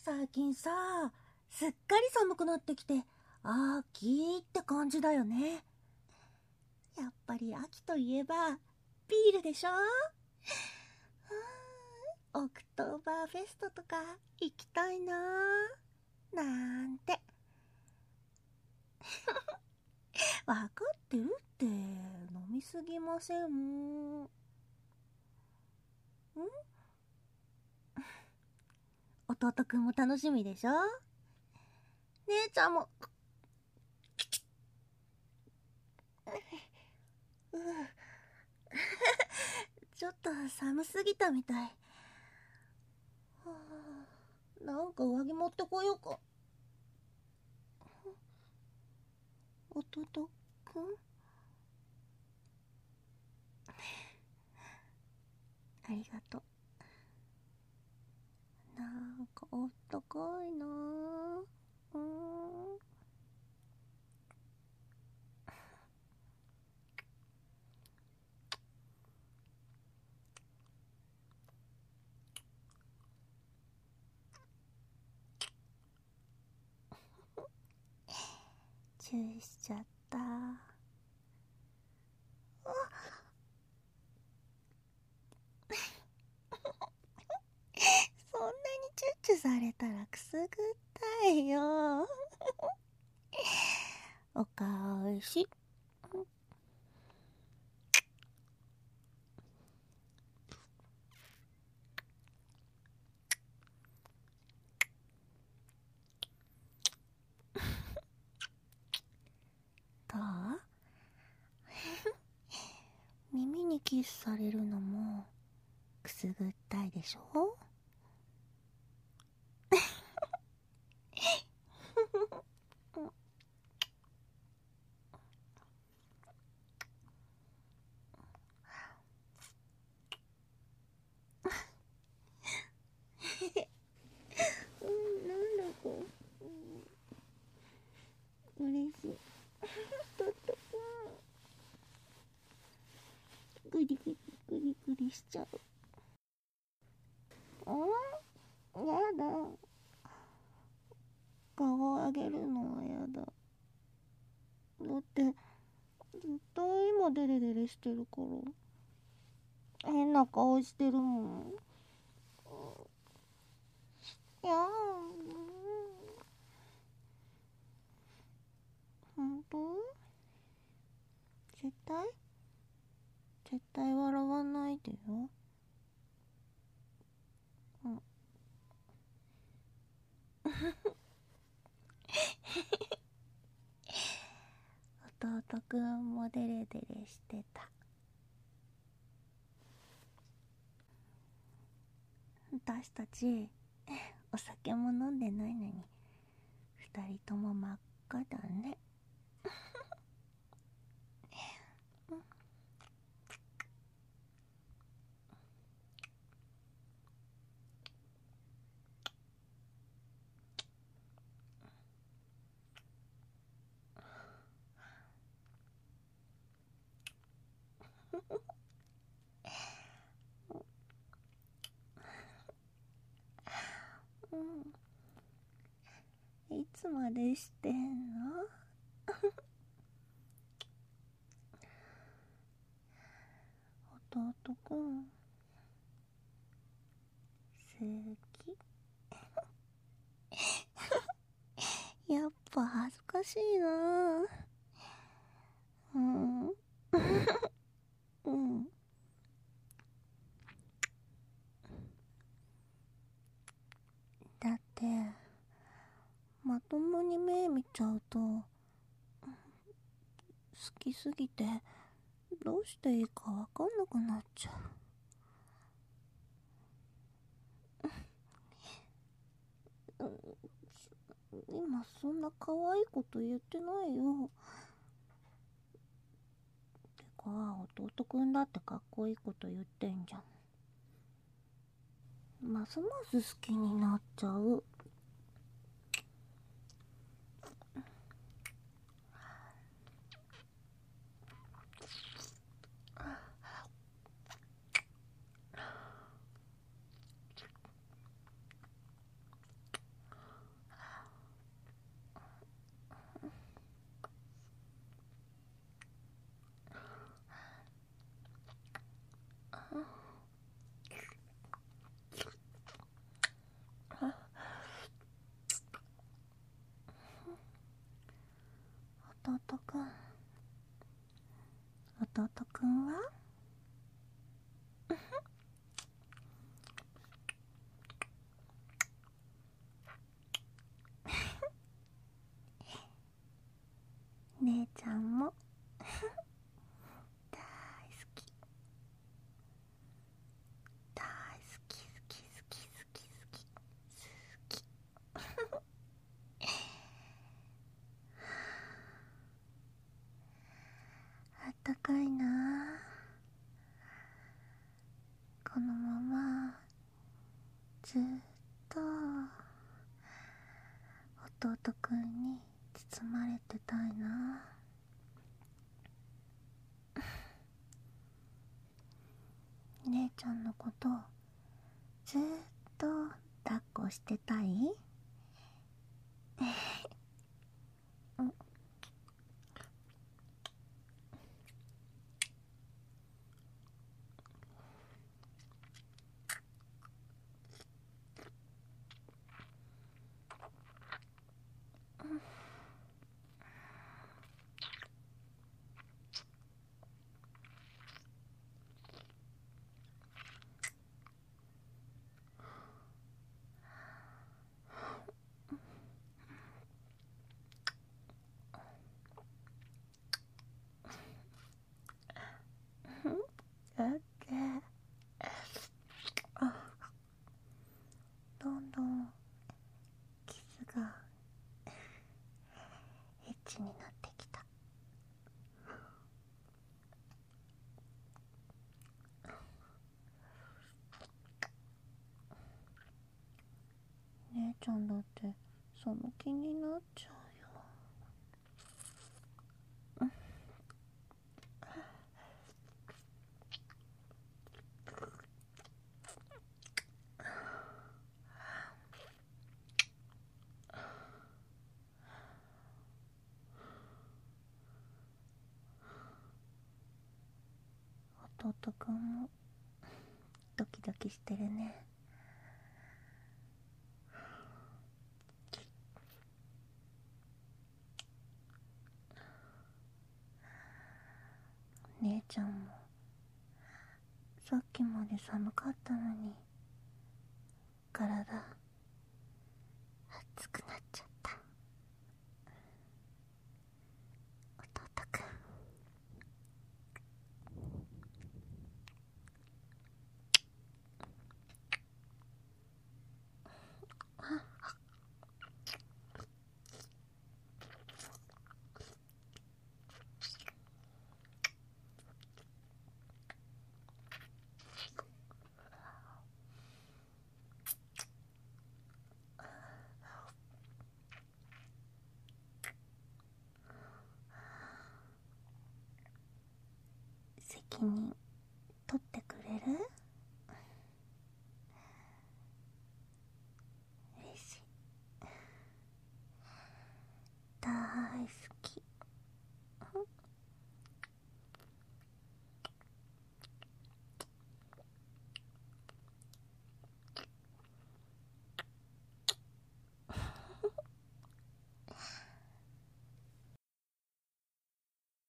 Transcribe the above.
最近さ、すっかり寒くなってきて、秋って感じだよね。やっぱり秋といえば、ビールでしょ。オクトーバーフェストとか行きたいななんて。わかってるって、飲みすぎません？弟くんも楽しみでしょ。姉ちゃんもちょっと寒すぎたみたい。なんか上着持ってこようか。弟くん、ありがとう。なんかあったかいな。チューしちゃった。そんなにチュッチュされたらくすぐったいよ。お返し。どう？耳にキスされるのもくすぐったいでしょ。なんだか嬉しい。とっとくん、グリグリグリグリしちゃう。やだ。顔上げるのはやだ。だって絶対今デレデレしてるから変な顔してるもん。いや本当？絶対笑わないでよ。弟くんもデレデレしてた。私たちお酒も飲んでないのに二人とも真っ赤だね。いつまでしてんの？弟くん好き？やっぱ恥ずかしいな。だってまともに目見ちゃうと好きすぎてどうしていいかわかんなくなっちゃう。今そんな可愛いこと言ってないよ。てか弟くんだってかっこいいこと言ってんじゃん。ますます好きになっちゃう。 ずっと弟くんに包まれてたいな。姉ちゃんのことずっと抱っこしてたい。うん。オッケー。どんどんキスがエッチになってきた。姉ちゃんだってその気になっちゃうよ。弟くんもドキドキしてるね。姉ちゃんもさっきまで寒かったのに体熱くなっちゃった。弟くん。責任